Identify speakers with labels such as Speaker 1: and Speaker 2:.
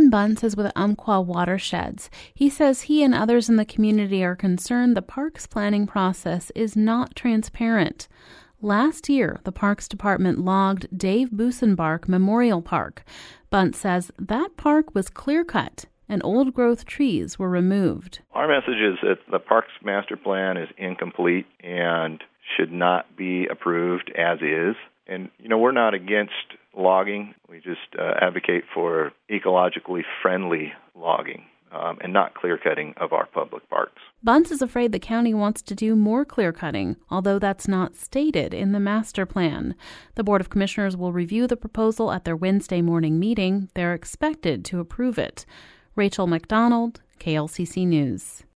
Speaker 1: Bunce is with Umpqua Watersheds. He says he and others in the community are concerned the park's planning process is not transparent. Last year, the Parks Department logged Dave Busenbark Memorial Park. Bunce says that park was clear-cut and old-growth trees were removed.
Speaker 2: Our message is that the Parks Master Plan is incomplete and should not be approved as is. And, we're not against logging. We just advocate for ecologically friendly logging and not clear-cutting of our public parks.
Speaker 1: Bunce is afraid the county wants to do more clear-cutting, although that's not stated in the master plan. The Board of Commissioners will review the proposal at their Wednesday morning meeting. They're expected to approve it. Rachel McDonald, KLCC News.